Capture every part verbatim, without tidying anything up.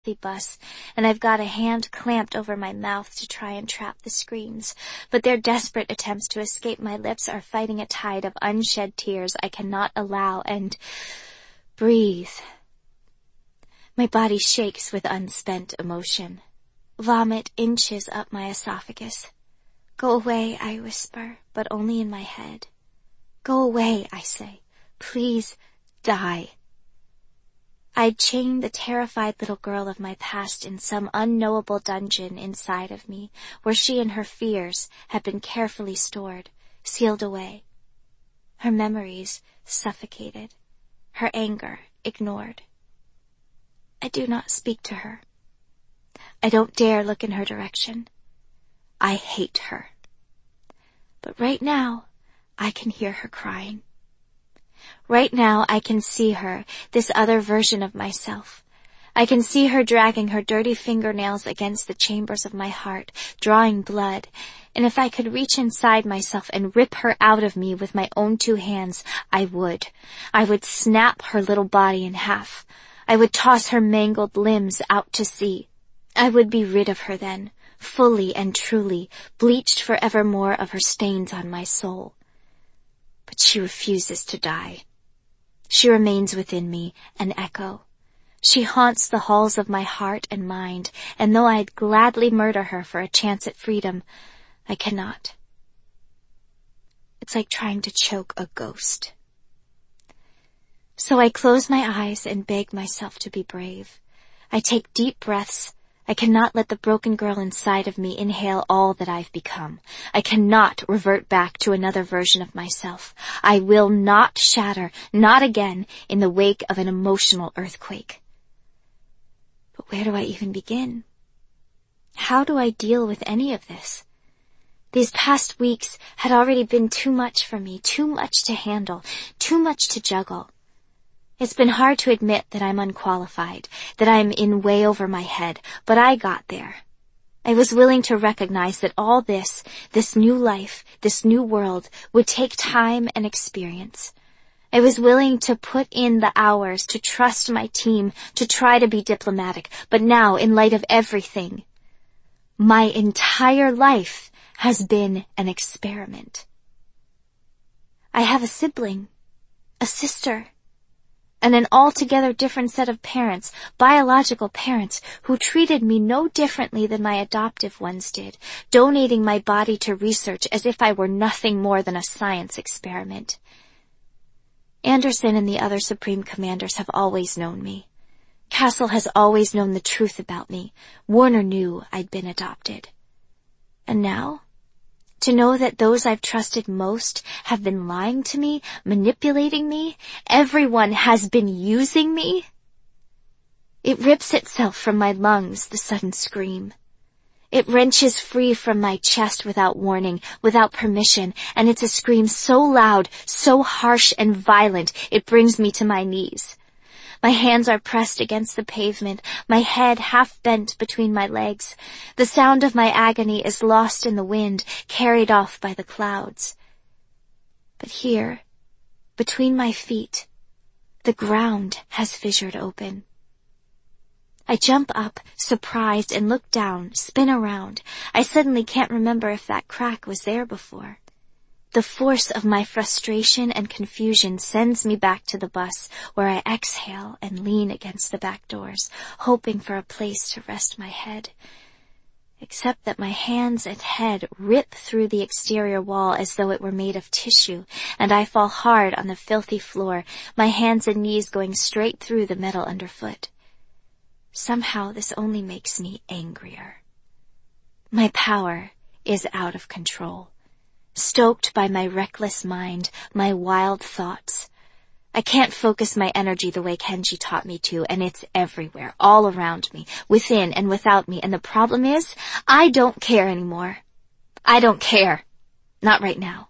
the bus, and I've got a hand clamped over my mouth to try and trap the screams, but their desperate attempts to escape my lips are fighting a tide of unshed tears I cannot allow, and breathe. My body shakes with unspent emotion. Vomit inches up my esophagus. Go away, I whisper, but only in my head. Go away, I say. Please die. I'd chained the terrified little girl of my past in some unknowable dungeon inside of me, where she and her fears had been carefully stored, sealed away. Her memories suffocated, her anger ignored. I do not speak to her. I don't dare look in her direction. I hate her. But right now, I can hear her crying. Right now, I can see her, this other version of myself. I can see her dragging her dirty fingernails against the chambers of my heart, drawing blood, and if I could reach inside myself and rip her out of me with my own two hands, I would. I would snap her little body in half. I would toss her mangled limbs out to sea. I would be rid of her then, fully and truly, bleached forevermore of her stains on my soul. But she refuses to die. She remains within me, an echo. She haunts the halls of my heart and mind, and though I'd gladly murder her for a chance at freedom, I cannot. It's like trying to choke a ghost. So I close my eyes and beg myself to be brave. I take deep breaths. I cannot let the broken girl inside of me inhale all that I've become. I cannot revert back to another version of myself. I will not shatter, not again, in the wake of an emotional earthquake. But where do I even begin? How do I deal with any of this? These past weeks had already been too much for me, too much to handle, too much to juggle. It's been hard to admit that I'm unqualified, that I'm in way over my head, but I got there. I was willing to recognize that all this, this new life, this new world, would take time and experience. I was willing to put in the hours, to trust my team, to try to be diplomatic, but now, in light of everything, my entire life has been an experiment. I have a sibling, a sister, and an altogether different set of parents, biological parents, who treated me no differently than my adoptive ones did, donating my body to research as if I were nothing more than a science experiment. Anderson and the other Supreme Commanders have always known me. Castle has always known the truth about me. Warner knew I'd been adopted. And now, to know that those I've trusted most have been lying to me, manipulating me, everyone has been using me. It rips itself from my lungs, the sudden scream. It wrenches free from my chest without warning, without permission, and it's a scream so loud, so harsh and violent, it brings me to my knees. My hands are pressed against the pavement, my head half bent between my legs. The sound of my agony is lost in the wind, carried off by the clouds. But here, between my feet, the ground has fissured open. I jump up, surprised, and look down, spin around. I suddenly can't remember if that crack was there before. The force of my frustration and confusion sends me back to the bus, where I exhale and lean against the back doors, hoping for a place to rest my head. Except that my hands and head rip through the exterior wall as though it were made of tissue, and I fall hard on the filthy floor, my hands and knees going straight through the metal underfoot. Somehow this only makes me angrier. My power is out of control. Stoked by my reckless mind, my wild thoughts. I can't focus my energy the way Kenji taught me to, and it's everywhere, all around me, within and without me, and the problem is, I don't care anymore. I don't care. Not right now.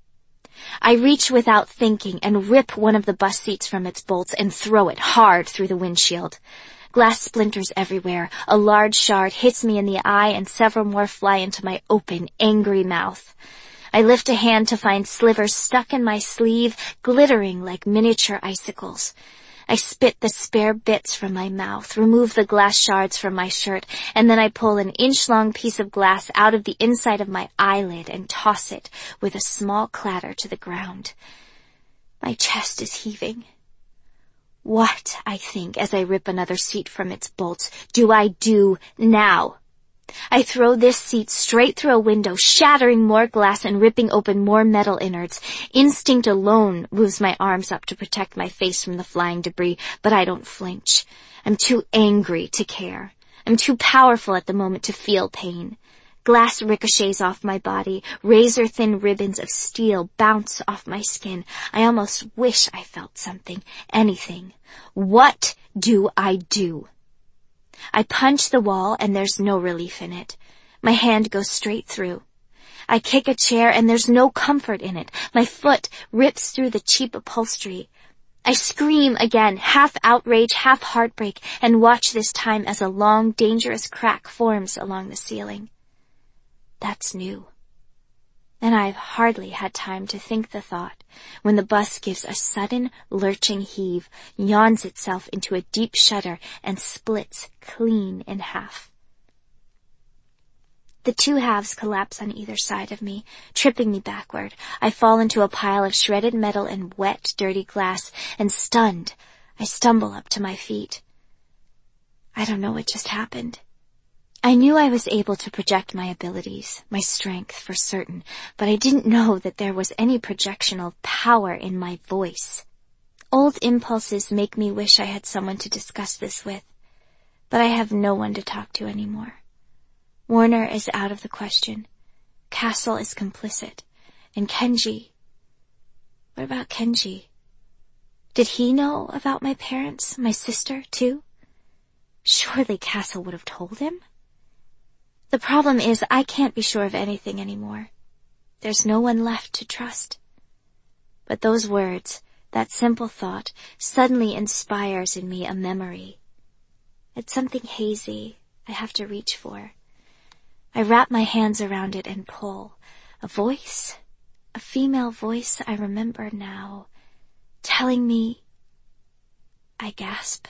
I reach without thinking and rip one of the bus seats from its bolts and throw it hard through the windshield. Glass splinters everywhere. A large shard hits me in the eye and several more fly into my open, angry mouth. I lift a hand to find slivers stuck in my sleeve, glittering like miniature icicles. I spit the spare bits from my mouth, remove the glass shards from my shirt, and then I pull an inch-long piece of glass out of the inside of my eyelid and toss it with a small clatter to the ground. My chest is heaving. What, I think, as I rip another seat from its bolts, do I do now? I throw this seat straight through a window, shattering more glass and ripping open more metal innards. Instinct alone moves my arms up to protect my face from the flying debris, but I don't flinch. I'm too angry to care. I'm too powerful at the moment to feel pain. Glass ricochets off my body. Razor-thin ribbons of steel bounce off my skin. I almost wish I felt something, anything. What do I do? I punch the wall and there's no relief in it. My hand goes straight through. I kick a chair and there's no comfort in it. My foot rips through the cheap upholstery. I scream again, half outrage, half heartbreak, and watch this time as a long, dangerous crack forms along the ceiling. That's new. And I've hardly had time to think the thought when the bus gives a sudden, lurching heave, yawns itself into a deep shudder, and splits clean in half. The two halves collapse on either side of me, tripping me backward. I fall into a pile of shredded metal and wet, dirty glass, and stunned, I stumble up to my feet. I don't know what just happened. I knew I was able to project my abilities, my strength for certain, but I didn't know that there was any projectional power in my voice. Old impulses make me wish I had someone to discuss this with, but I have no one to talk to anymore. Warner is out of the question. Castle is complicit. And Kenji... What about Kenji? Did he know about my parents, my sister, too? Surely Castle would have told him? The problem is I can't be sure of anything anymore. There's no one left to trust. But those words, that simple thought, suddenly inspires in me a memory. It's something hazy I have to reach for. I wrap my hands around it and pull. A voice, a female voice I remember now, telling me... I gasp.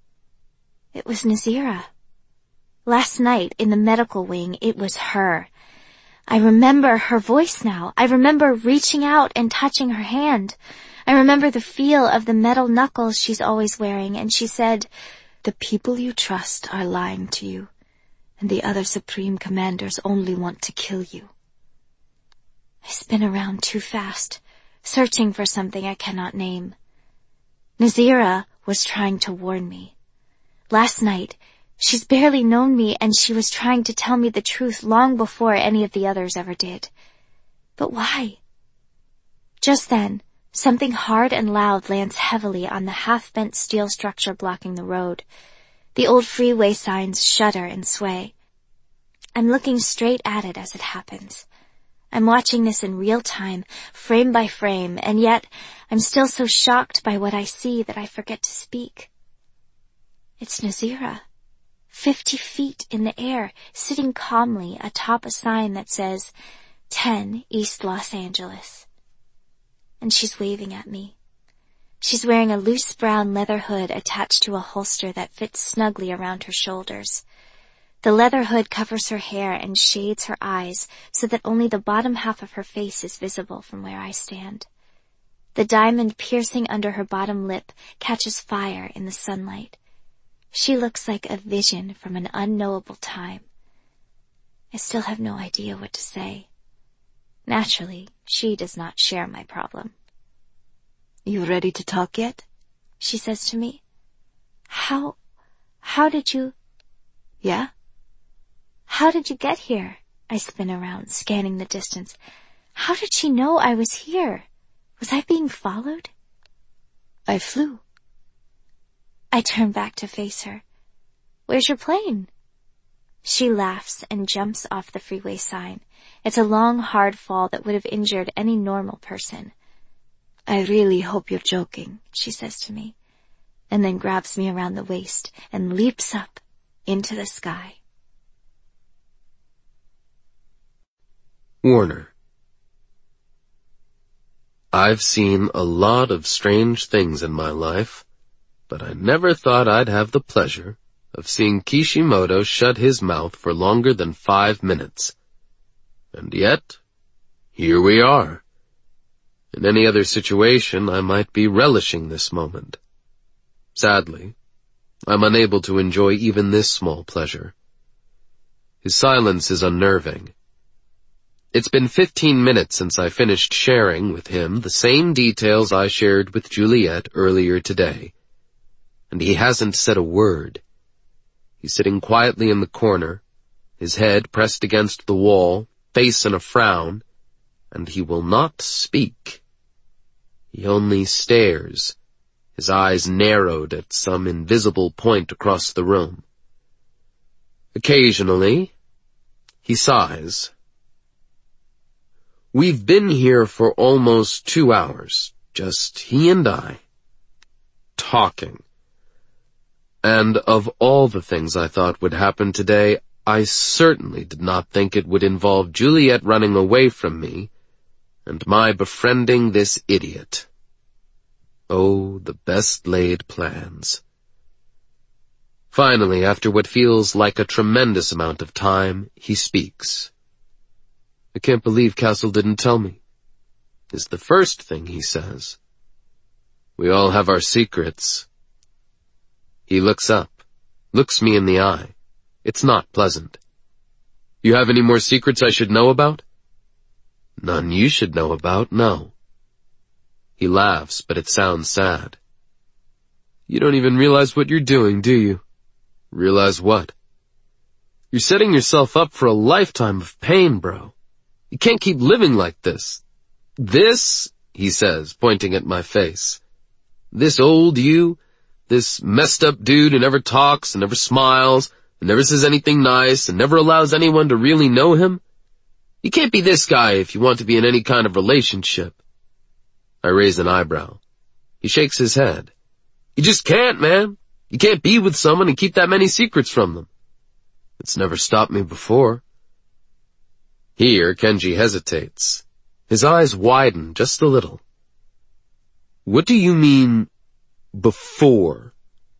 It was Nazira. Last night, in the medical wing, it was her. I remember her voice now. I remember reaching out and touching her hand. I remember the feel of the metal knuckles she's always wearing, and she said, "The people you trust are lying to you, and the other Supreme Commanders only want to kill you." I spin around too fast, searching for something I cannot name. Nazira was trying to warn me. Last night, she's barely known me, and she was trying to tell me the truth long before any of the others ever did. But why? Just then, something hard and loud lands heavily on the half-bent steel structure blocking the road. The old freeway signs shudder and sway. I'm looking straight at it as it happens. I'm watching this in real time, frame by frame, and yet I'm still so shocked by what I see that I forget to speak. It's Nazira. Fifty feet in the air, sitting calmly atop a sign that says, ten East Los Angeles. And she's waving at me. She's wearing a loose brown leather hood attached to a holster that fits snugly around her shoulders. The leather hood covers her hair and shades her eyes so that only the bottom half of her face is visible from where I stand. The diamond piercing under her bottom lip catches fire in the sunlight. She looks like a vision from an unknowable time. I still have no idea what to say. Naturally, she does not share my problem. "You ready to talk yet?" she says to me. How, how did you... Yeah? How did you get here? I spin around, scanning the distance. How did she know I was here? Was I being followed? I flew. I turn back to face her. Where's your plane? She laughs and jumps off the freeway sign. It's a long, hard fall that would have injured any normal person. I really hope you're joking, she says to me, and then grabs me around the waist and leaps up into the sky. Warner. I've seen a lot of strange things in my life. but I never thought I'd have the pleasure of seeing Kishimoto shut his mouth for longer than five minutes. And yet, here we are. In any other situation, I might be relishing this moment. Sadly, I'm unable to enjoy even this small pleasure. His silence is unnerving. It's been fifteen minutes since I finished sharing with him the same details I shared with Juliet earlier today, and he hasn't said a word. He's sitting quietly in the corner, his head pressed against the wall, face in a frown, and he will not speak. He only stares, his eyes narrowed at some invisible point across the room. Occasionally, he sighs. We've been here for almost two hours, just he and I, talking. And of all the things I thought would happen today, I certainly did not think it would involve Juliet running away from me and my befriending this idiot. Oh, the best laid plans. Finally, after what feels like a tremendous amount of time, he speaks. I can't believe Castle didn't tell me, is the first thing he says. We all have our secrets. He looks up, looks me in the eye. It's not pleasant. You have any more secrets I should know about? None you should know about, no. He laughs, but it sounds sad. You don't even realize what you're doing, do you? Realize what? You're setting yourself up for a lifetime of pain, bro. You can't keep living like this. This, he says, pointing at my face. This old you, this messed up dude who never talks and never smiles and never says anything nice and never allows anyone to really know him. You can't be this guy if you want to be in any kind of relationship. I raise an eyebrow. He shakes his head. You just can't, man. You can't be with someone and keep that many secrets from them. It's never stopped me before. Here, Kenji hesitates. His eyes widen just a little. What do you mean, before?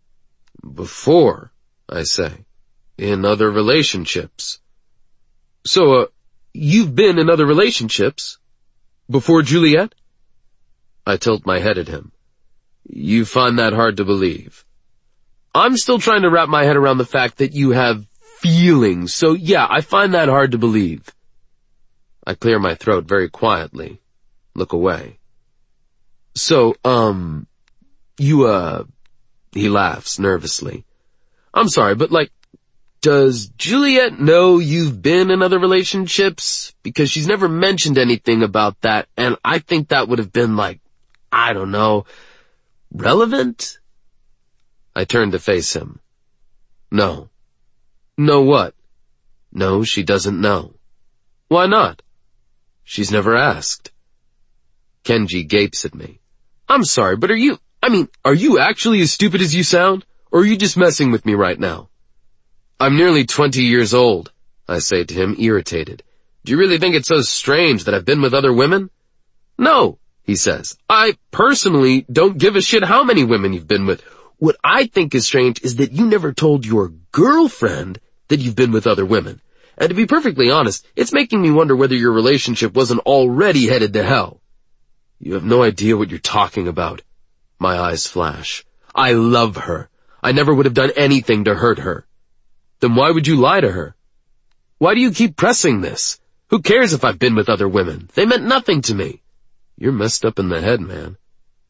Before, I say. In other relationships. So, uh, you've been in other relationships? Before Juliet? I tilt my head at him. You find that hard to believe. I'm still trying to wrap my head around the fact that you have feelings, so yeah, I find that hard to believe. I clear my throat very quietly, look away. So, um, you, uh, he laughs nervously. I'm sorry, but like, does Juliet know you've been in other relationships? Because she's never mentioned anything about that, and I think that would have been like, I don't know, relevant? I turn to face him. No. No what? No, she doesn't know. Why not? She's never asked. Kenji gapes at me. I'm sorry, but are you, I mean, are you actually as stupid as you sound? Or are you just messing with me right now? I'm nearly twenty years old, I say to him, irritated. Do you really think it's so strange that I've been with other women? No, he says. I personally don't give a shit how many women you've been with. What I think is strange is that you never told your girlfriend that you've been with other women. And to be perfectly honest, it's making me wonder whether your relationship wasn't already headed to hell. You have no idea what you're talking about. My eyes flash. I love her. I never would have done anything to hurt her. Then why would you lie to her? Why do you keep pressing this? Who cares if I've been with other women? They meant nothing to me. You're messed up in the head, man.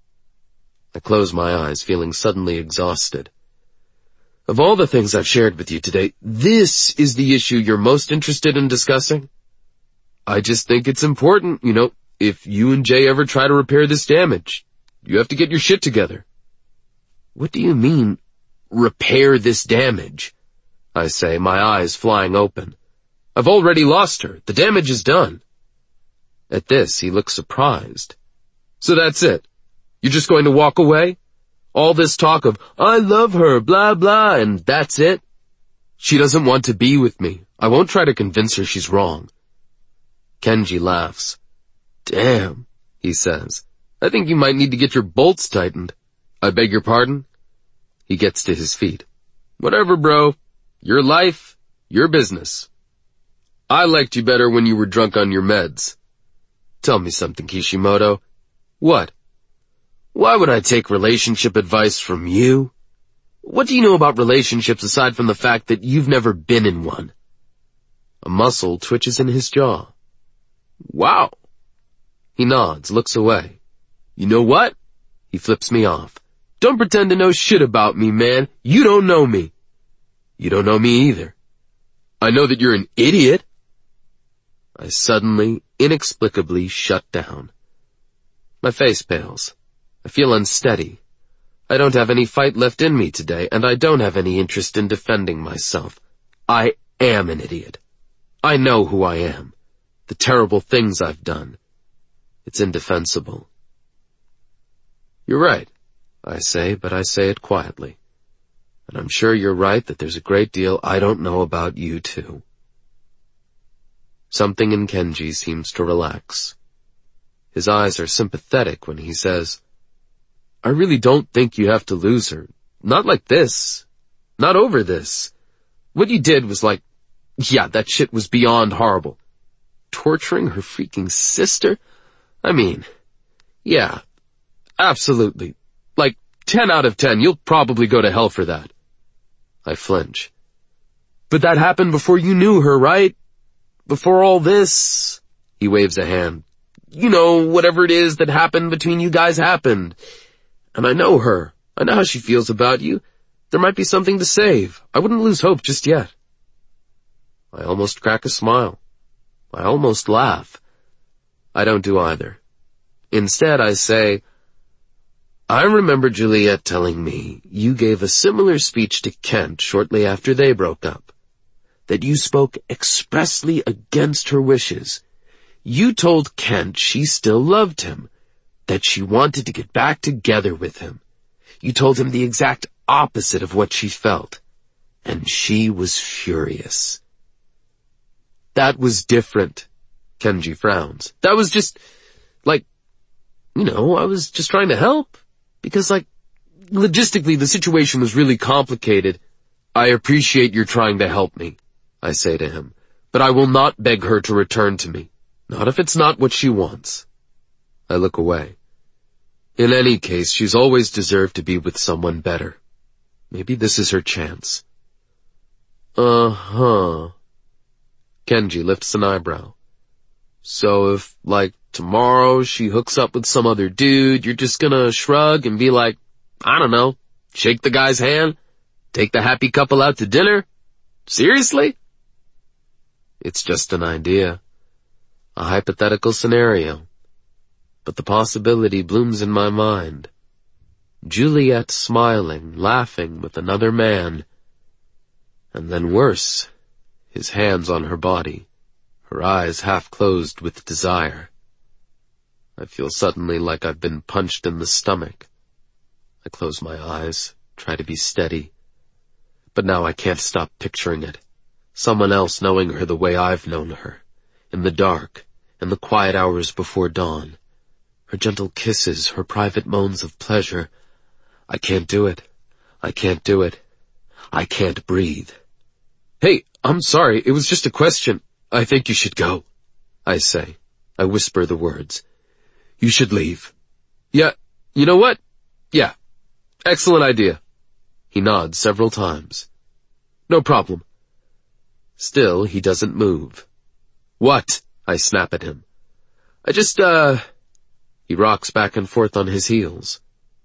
I close my eyes, feeling suddenly exhausted. Of all the things I've shared with you today, this is the issue you're most interested in discussing? I just think it's important, you know, if you and Jay ever try to repair this damage, you have to get your shit together. What do you mean, repair this damage? I say, my eyes flying open. I've already lost her. The damage is done. At this, he looks surprised. So that's it? You're just going to walk away? All this talk of, I love her, blah, blah, and that's it? She doesn't want to be with me. I won't try to convince her she's wrong. Kenji laughs. Damn, he says. I think you might need to get your bolts tightened. I beg your pardon? He gets to his feet. Whatever, bro. Your life, your business. I liked you better when you were drunk on your meds. Tell me something, Kishimoto. What? Why would I take relationship advice from you? What do you know about relationships aside from the fact that you've never been in one? A muscle twitches in his jaw. Wow. He nods, looks away. You know what? He flips me off. Don't pretend to know shit about me, man. You don't know me. You don't know me either. I know that you're an idiot. I suddenly, inexplicably shut down. My face pales. I feel unsteady. I don't have any fight left in me today, and I don't have any interest in defending myself. I am an idiot. I know who I am. The terrible things I've done. It's indefensible. You're right, I say, but I say it quietly. And I'm sure you're right that there's a great deal I don't know about you too. Something in Kenji seems to relax. His eyes are sympathetic when he says, I really don't think you have to lose her. Not like this. Not over this. What you did was like, yeah, that shit was beyond horrible. Torturing her freaking sister? I mean, yeah, absolutely. Like, ten out of ten, you'll probably go to hell for that. I flinch. But that happened before you knew her, right? Before all this? He waves a hand. You know, whatever it is that happened between you guys happened. And I know her. I know how she feels about you. There might be something to save. I wouldn't lose hope just yet. I almost crack a smile. I almost laugh. I don't do either. Instead, I say, I remember Juliet telling me you gave a similar speech to Kent shortly after they broke up. That you spoke expressly against her wishes. You told Kent she still loved him. That she wanted to get back together with him. You told him the exact opposite of what she felt. And she was furious. That was different. Kenji frowns. That was just, like, you know, I was just trying to help. Because, like, logistically the situation was really complicated. I appreciate your trying to help me, I say to him. But I will not beg her to return to me. Not if it's not what she wants. I look away. In any case, she's always deserved to be with someone better. Maybe this is her chance. Uh-huh. Kenji lifts an eyebrow. So if, like, tomorrow she hooks up with some other dude, you're just gonna shrug and be like, I don't know, shake the guy's hand, take the happy couple out to dinner? Seriously? It's just an idea. A hypothetical scenario. But the possibility blooms in my mind. Juliet smiling, laughing with another man. And then worse, his hands on her body, her eyes half closed with desire. I feel suddenly like I've been punched in the stomach. I close my eyes, try to be steady. But now I can't stop picturing it. Someone else knowing her the way I've known her. In the dark, in the quiet hours before dawn. Her gentle kisses, her private moans of pleasure. I can't do it. I can't do it. I can't breathe. Hey, I'm sorry, it was just a question. I think you should go, I say. I whisper the words. You should leave. Yeah, you know what? Yeah, excellent idea. He nods several times. No problem. Still, he doesn't move. What? I snap at him. I just, uh... He rocks back and forth on his heels.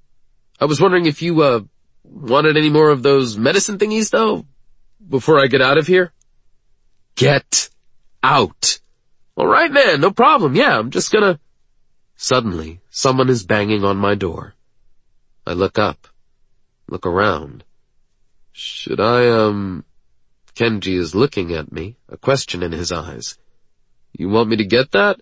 I was wondering if you, uh, wanted any more of those medicine thingies, though, before I get out of here? Get out. All right, man, no problem. Yeah, I'm just gonna... Suddenly, someone is banging on my door. I look up, look around. Should I, um... Kenji is looking at me, a question in his eyes. You want me to get that?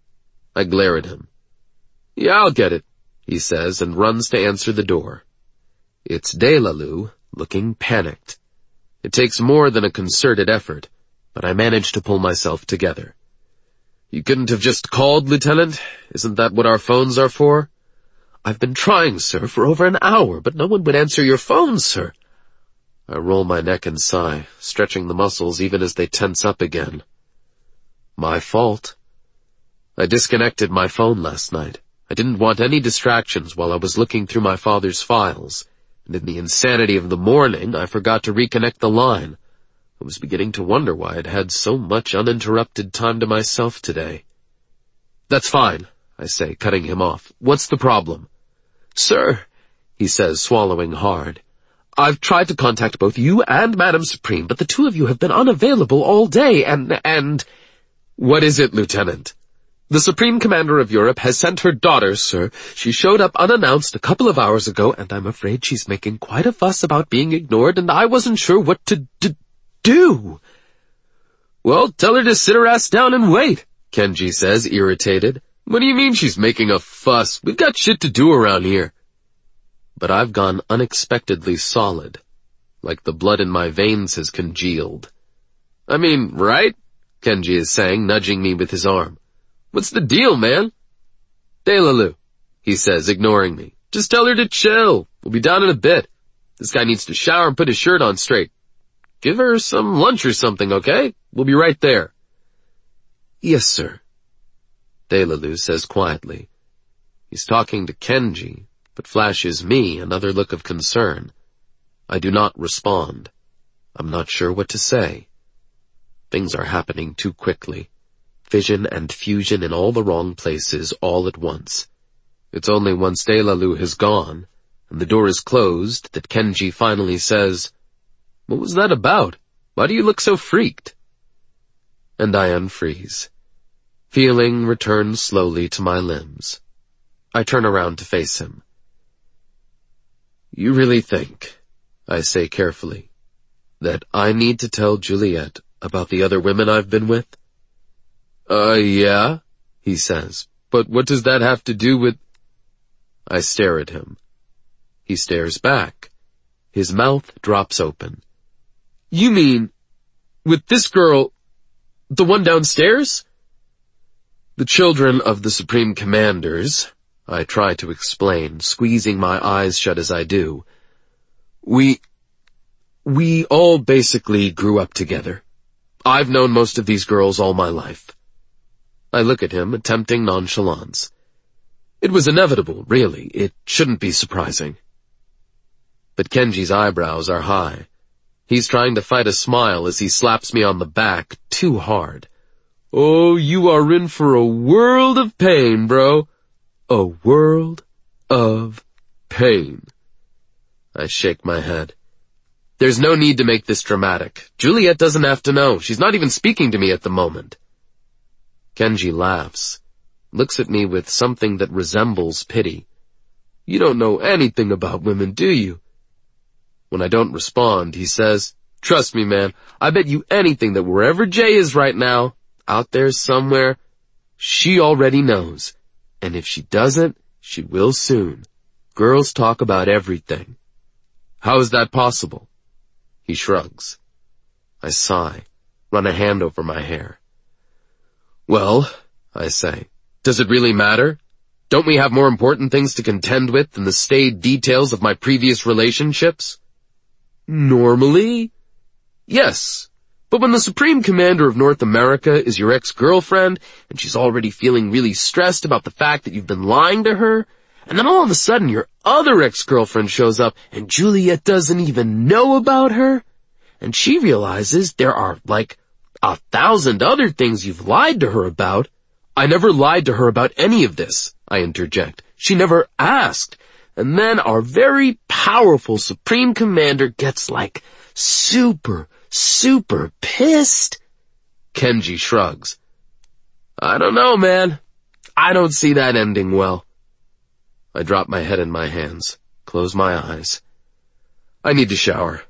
I glare at him. Yeah, I'll get it, he says, and runs to answer the door. It's Delalu, looking panicked. It takes more than a concerted effort, but I manage to pull myself together. You couldn't have just called, Lieutenant? Isn't that what our phones are for? I've been trying, sir, for over an hour, but no one would answer your phone, sir. I roll my neck and sigh, stretching the muscles even as they tense up again. My fault. I disconnected my phone last night. I didn't want any distractions while I was looking through my father's files, and in the insanity of the morning, I forgot to reconnect the line. I was beginning to wonder why I'd had so much uninterrupted time to myself today. That's fine, I say, cutting him off. What's the problem? Sir, he says, swallowing hard, I've tried to contact both you and Madame Supreme, but the two of you have been unavailable all day, and, and... What is it, Lieutenant? The Supreme Commander of Europe has sent her daughter, sir. She showed up unannounced a couple of hours ago, and I'm afraid she's making quite a fuss about being ignored, and I wasn't sure what to d- do. Well, tell her to sit her ass down and wait, Kenji says, irritated. What do you mean she's making a fuss? We've got shit to do around here. But I've gone unexpectedly solid, like the blood in my veins has congealed. I mean, right? Kenji is saying, nudging me with his arm. What's the deal, man? Delalu, he says, ignoring me. Just tell her to chill. We'll be down in a bit. This guy needs to shower and put his shirt on straight. Give her some lunch or something, okay? We'll be right there. Yes, sir, Delalu says quietly. He's talking to Kenji, but flashes me another look of concern. I do not respond. I'm not sure what to say. Things are happening too quickly. Fission and fusion in all the wrong places all at once. It's only once Delalu has gone, and the door is closed, that Kenji finally says, What was that about? Why do you look so freaked? And I unfreeze. Feeling returns slowly to my limbs. I turn around to face him. You really think, I say carefully, that I need to tell Juliet about the other women I've been with? Uh, yeah, he says, but what does that have to do with... I stare at him. He stares back. His mouth drops open. You mean, with this girl, the one downstairs? The children of the Supreme Commanders, I try to explain, squeezing my eyes shut as I do. We, we all basically grew up together. I've known most of these girls all my life. I look at him, attempting nonchalance. It was inevitable, really. It shouldn't be surprising. But Kenji's eyebrows are high. He's trying to fight a smile as he slaps me on the back too hard. Oh, you are in for a world of pain, bro. A world of pain. I shake my head. There's no need to make this dramatic. Juliet doesn't have to know. She's not even speaking to me at the moment. Kenji laughs, looks at me with something that resembles pity. You don't know anything about women, do you? When I don't respond, he says, Trust me, man, I bet you anything that wherever Jay is right now, out there somewhere, she already knows. And if she doesn't, she will soon. Girls talk about everything. How is that possible? He shrugs. I sigh, run a hand over my hair. Well, I say, does it really matter? Don't we have more important things to contend with than the staid details of my previous relationships? Normally? Yes. But when the Supreme Commander of North America is your ex-girlfriend, and she's already feeling really stressed about the fact that you've been lying to her, and then all of a sudden your other ex-girlfriend shows up and Juliet doesn't even know about her, and she realizes there are, like, a thousand other things you've lied to her about. I never lied to her about any of this, I interject. She never asked. And then our very powerful Supreme Commander gets, like, super, super pissed. Kenji shrugs. I don't know, man. I don't see that ending well. I drop my head in my hands, close my eyes. I need to shower.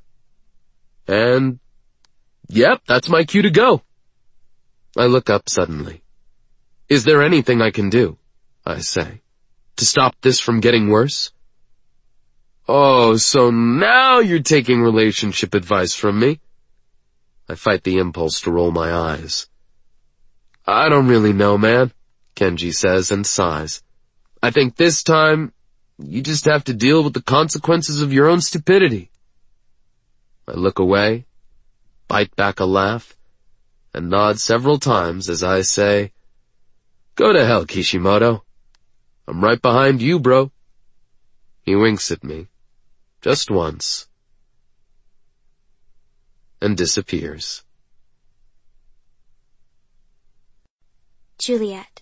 And, yep, that's my cue to go. I look up suddenly. Is there anything I can do, I say, to stop this from getting worse? Oh, so now you're taking relationship advice from me? I fight the impulse to roll my eyes. I don't really know, man, Kenji says and sighs. I think this time, You just have to deal with the consequences of your own stupidity. I look away, bite back a laugh, and nod several times as I say, "Go to hell, Kishimoto. I'm right behind you, bro." He winks at me, just once, and disappears. Juliet.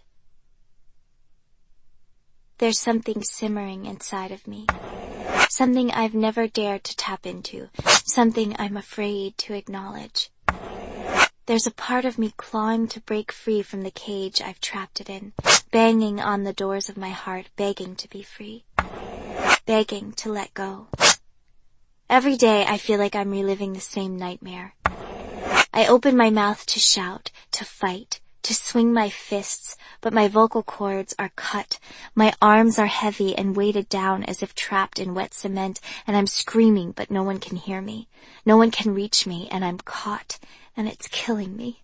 There's something simmering inside of me. Something I've never dared to tap into. Something I'm afraid to acknowledge. There's a part of me clawing to break free from the cage I've trapped it in, banging on the doors of my heart, begging to be free. Begging to let go. Every day I feel like I'm reliving the same nightmare. I open my mouth to shout, to fight, to swing my fists, but my vocal cords are cut. My arms are heavy and weighted down as if trapped in wet cement, and I'm screaming, but no one can hear me. No one can reach me, and I'm caught, and it's killing me.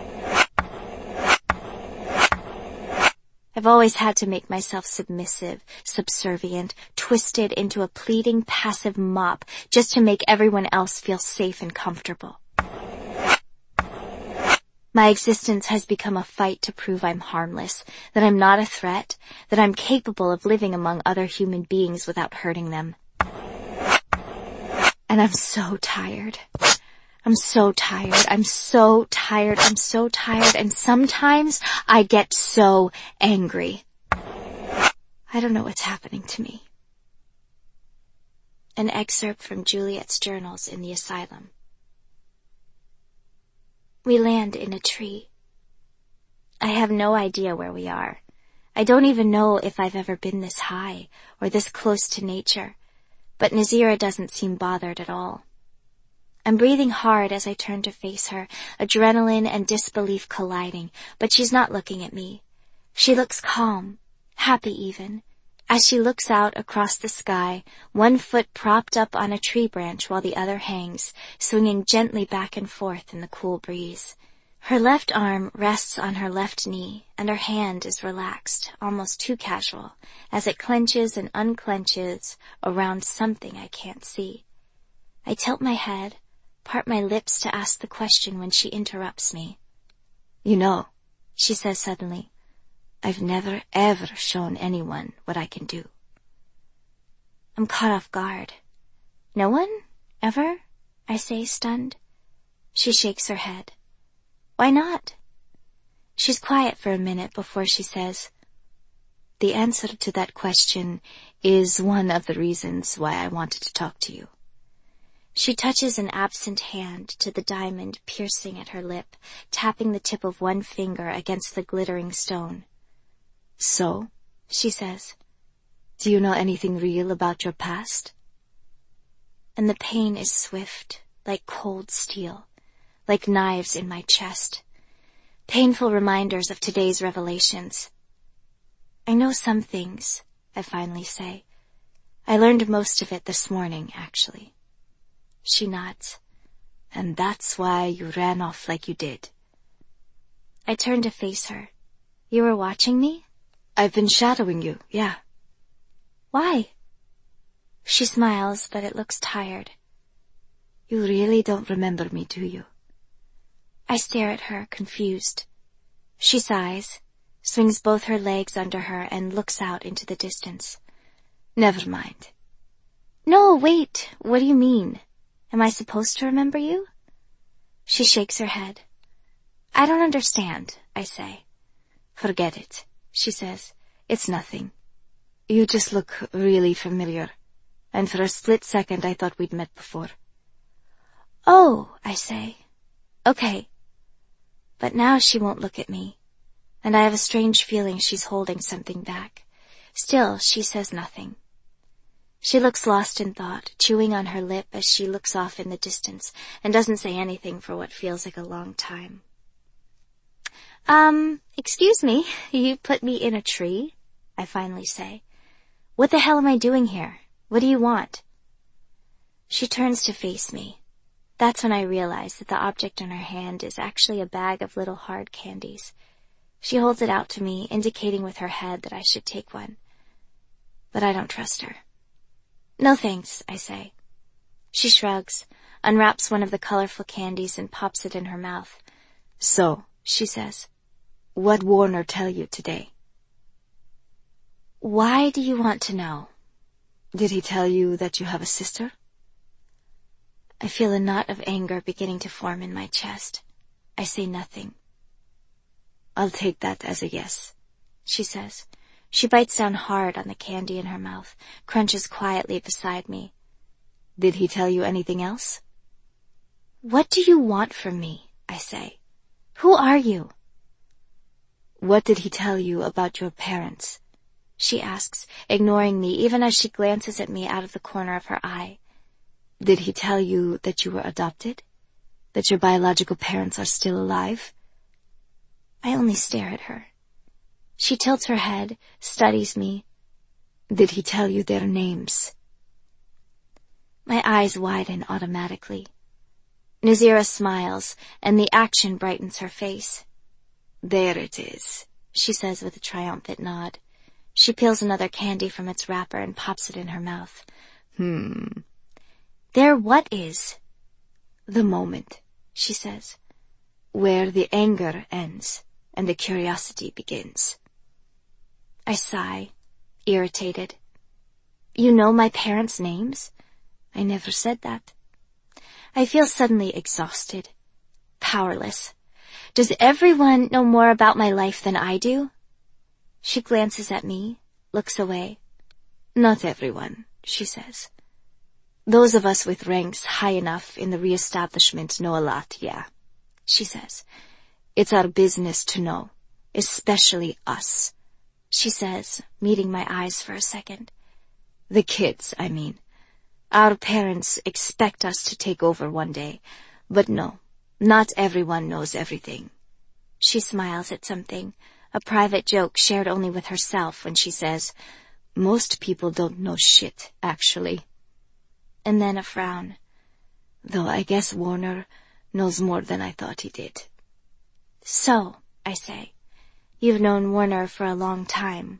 I've always had to make myself submissive, subservient, twisted into a pleading, passive mop just to make everyone else feel safe and comfortable. My existence has become a fight to prove I'm harmless, that I'm not a threat, that I'm capable of living among other human beings without hurting them. And I'm so tired. I'm so tired. I'm so tired. I'm so tired. And sometimes I get so angry. I don't know what's happening to me. An excerpt from Juliet's journals in the asylum. We land in a tree. I have no idea where we are. I don't even know if I've ever been this high or this close to nature, but Nazira doesn't seem bothered at all. I'm breathing hard as I turn to face her, adrenaline and disbelief colliding, but she's not looking at me. She looks calm, happy even, as she looks out across the sky, one foot propped up on a tree branch while the other hangs, swinging gently back and forth in the cool breeze. Her left arm rests on her left knee, and her hand is relaxed, almost too casual, as it clenches and unclenches around something I can't see. I tilt my head, part my lips to ask the question when she interrupts me. "You know," she says suddenly, "I've never, ever shown anyone what I can do." I'm caught off guard. "No one? Ever?" I say, stunned. She shakes her head. "Why not?" She's quiet for a minute before she says, "The answer to that question is one of the reasons why I wanted to talk to you." She touches an absent hand to the diamond piercing at her lip, tapping the tip of one finger against the glittering stone. "So," she says, "do you know anything real about your past?" And the pain is swift, like cold steel, like knives in my chest. Painful reminders of today's revelations. "I know some things," I finally say. "I learned most of it this morning, actually." She nods. "And that's why you ran off like you did." I turn to face her. "You were watching me?" "I've been shadowing you, yeah." "Why?" She smiles, but it looks tired. "You really don't remember me, do you?" I stare at her, confused. She sighs, swings both her legs under her, and looks out into the distance. "Never mind." "No, wait, what do you mean? Am I supposed to remember you?" She shakes her head. "I don't understand," I say. "Forget it," she says. "It's nothing. You just look really familiar, and for a split second I thought we'd met before." "Oh," I say. "Okay." But now she won't look at me, and I have a strange feeling she's holding something back. Still, she says nothing. She looks lost in thought, chewing on her lip as she looks off in the distance, and doesn't say anything for what feels like a long time. Um, excuse me, you put me in a tree?" I finally say. "What the hell am I doing here? What do you want?" She turns to face me. That's when I realize that the object in her hand is actually a bag of little hard candies. She holds it out to me, indicating with her head that I should take one. but I don't trust her. No thanks, I say. She shrugs, unwraps one of the colorful candies and pops it in her mouth. So, she says, what Warner tell you today? Why do you want to know? Did he tell you that you have a sister? I feel a knot of anger beginning to form in my chest. I say nothing. I'll take that as a yes, she says. She bites down hard on the candy in her mouth, crunches quietly beside me. Did he tell you anything else? What do you want from me? I say. Who are you? What did he tell you about your parents? She asks, ignoring me even as she glances at me out of the corner of her eye. Did he tell you that you were adopted? That your biological parents are still alive? I only stare at her. She tilts her head, studies me. Did he tell you their names? My eyes widen automatically. Nazira smiles, and the action brightens her face. There it is, she says with a triumphant nod. She peels another candy from its wrapper and pops it in her mouth. Hmm. There what is? The moment, she says, where the anger ends and the curiosity begins. I sigh, irritated. You know my parents' names? I never said that. I feel suddenly exhausted, powerless. Does everyone know more about my life than I do? She glances at me, looks away. Not everyone, she says. Those of us with ranks high enough in the reestablishment know a lot, yeah, she says. It's our business to know, especially us, she says, meeting my eyes for a second. The kids, I mean. Our parents expect us to take over one day, but no, not everyone knows everything. She smiles at something, a private joke shared only with herself when she says, most people don't know shit, actually. And then a frown. Though I guess Warner knows more than I thought he did. So, I say, you've known Warner for a long time.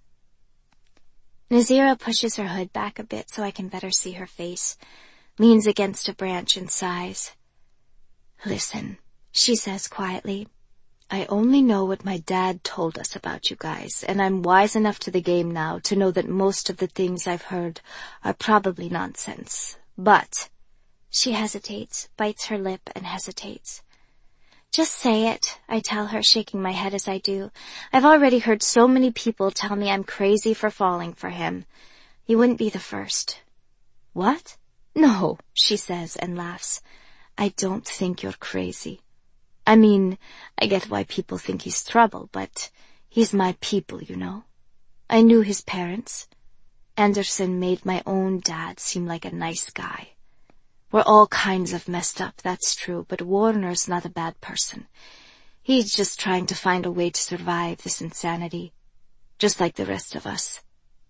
Nazira pushes her hood back a bit so I can better see her face, leans against a branch and sighs. Listen, she says quietly. I only know what my dad told us about you guys, and I'm wise enough to the game now to know that most of the things I've heard are probably nonsense. But... She hesitates, bites her lip, and hesitates. Just say it, I tell her, shaking my head as I do. I've already heard so many people tell me I'm crazy for falling for him. You wouldn't be the first. What? No, she says and laughs. I don't think you're crazy. I mean, I get why people think he's trouble, but he's my people, you know. I knew his parents. Anderson made my own dad seem like a nice guy. We're all kinds of messed up, that's true, but Warner's not a bad person. He's just trying to find a way to survive this insanity, just like the rest of us.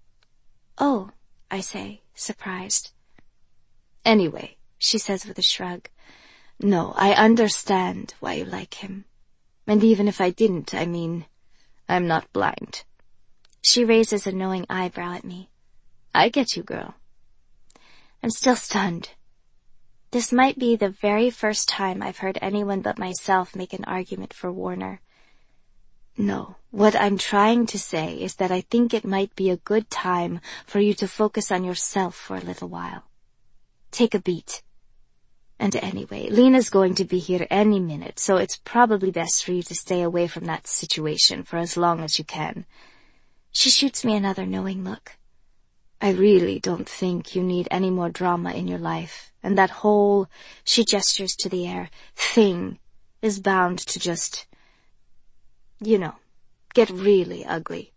Oh, I say, surprised. Anyway, she says with a shrug, no, I understand why you like him. And even if I didn't, I mean, I'm not blind. She raises a knowing eyebrow at me. I get you, girl. I'm still stunned. This might be the very first time I've heard anyone but myself make an argument for Warner. No, what I'm trying to say is that I think it might be a good time for you to focus on yourself for a little while. Take a beat. And anyway, Lena's going to be here any minute, so it's probably best for you to stay away from that situation for as long as you can. She shoots me another knowing look. I really don't think you need any more drama in your life, and that whole, she gestures to the air, thing is bound to just, you know, get really ugly.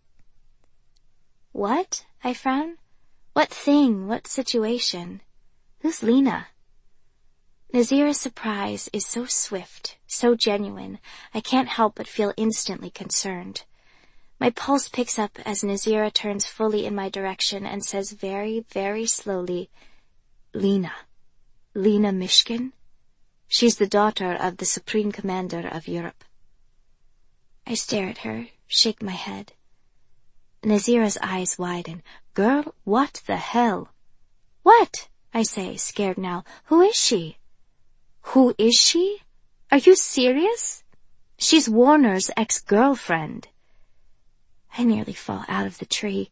What? I frown. What thing? What situation? Who's Lena? Nazira's surprise is so swift, so genuine, I can't help but feel instantly concerned. My pulse picks up as Nazira turns fully in my direction and says very, very slowly, Lena. Lena Mishkin? She's the daughter of the Supreme Commander of Europe. I stare at her, shake my head. Nazira's eyes widen. Girl, what the hell? What? I say, scared now. Who is she? Who is she? Are you serious? She's Warner's ex-girlfriend. I nearly fall out of the tree.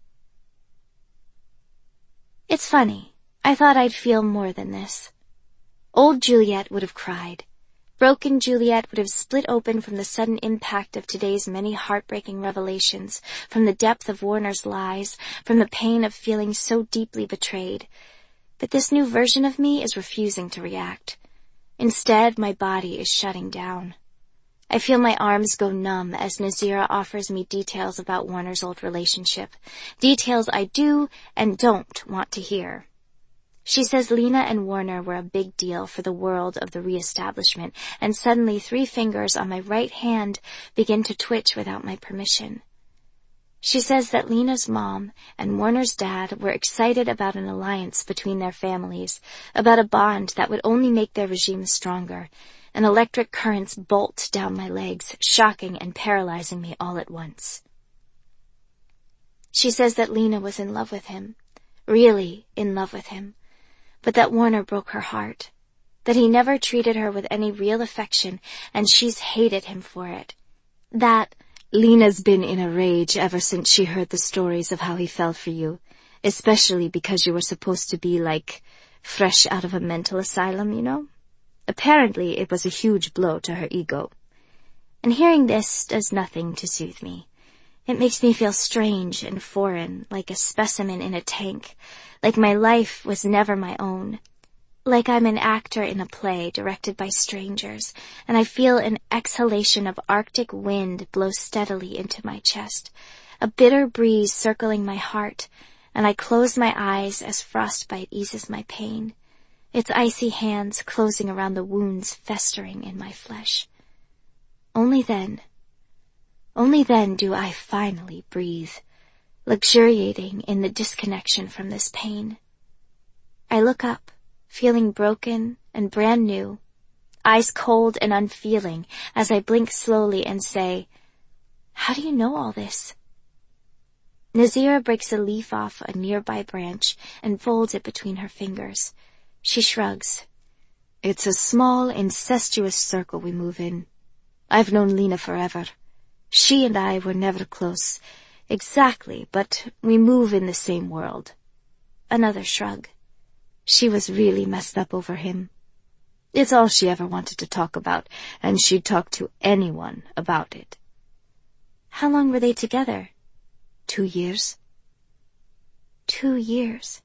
It's funny. I thought I'd feel more than this. Old Juliet would have cried. Broken Juliet would have split open from the sudden impact of today's many heartbreaking revelations, from the depth of Warner's lies, from the pain of feeling so deeply betrayed. But this new version of me is refusing to react. Instead, my body is shutting down. I feel my arms go numb as Nazira offers me details about Warner's old relationship, details I do and don't want to hear. She says Lena and Warner were a big deal for the world of the reestablishment, and suddenly three fingers on my right hand begin to twitch without my permission. She says that Lena's mom and Warner's dad were excited about an alliance between their families, about a bond that would only make their regime stronger, and electric currents bolt down my legs, shocking and paralyzing me all at once. She says that Lena was in love with him, really in love with him, but that Warner broke her heart, that he never treated her with any real affection, and she's hated him for it. That Lena's been in a rage ever since she heard the stories of how he fell for you, especially because you were supposed to be, like, fresh out of a mental asylum, you know? Apparently it was a huge blow to her ego. And hearing this does nothing to soothe me. It makes me feel strange and foreign, like a specimen in a tank, like my life was never my own, like I'm an actor in a play directed by strangers, and I feel an exhalation of Arctic wind blow steadily into my chest, a bitter breeze circling my heart, and I close my eyes as frostbite eases my pain, its icy hands closing around the wounds festering in my flesh. Only then, only then do I finally breathe, luxuriating in the disconnection from this pain. I look up, feeling broken and brand new, eyes cold and unfeeling as I blink slowly and say, "How do you know all this?" Nazira breaks a leaf off a nearby branch and folds it between her fingers. She shrugs. "It's a small, incestuous circle we move in. I've known Lena forever. She and I were never close, exactly, but we move in the same world." Another shrug. She was really messed up over him. It's all she ever wanted to talk about, and she'd talk to anyone about it. How long were they together? Two years. Two years.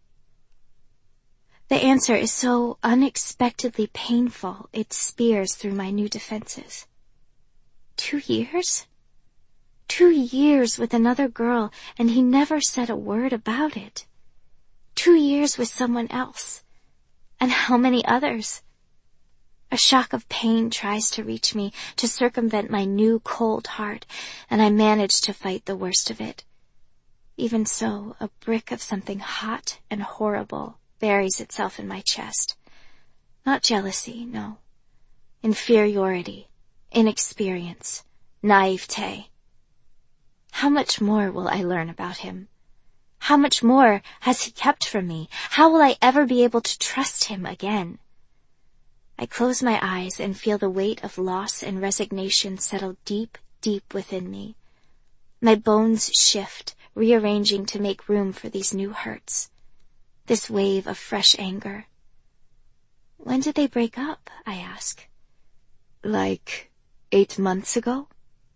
The answer is so unexpectedly painful, it spears through my new defenses. Two years? Two years with another girl, and he never said a word about it. Two years with someone else. And how many others? A shock of pain tries to reach me, to circumvent my new cold heart, and I manage to fight the worst of it. Even so, a brick of something hot and horrible buries itself in my chest. Not jealousy, no. Inferiority, inexperience, naivete. How much more will I learn about him? How much more has he kept from me? How will I ever be able to trust him again? I close my eyes and feel the weight of loss and resignation settle deep, deep within me. My bones shift, rearranging to make room for these new hurts, this wave of fresh anger. When did they break up? I ask. Like eight months ago?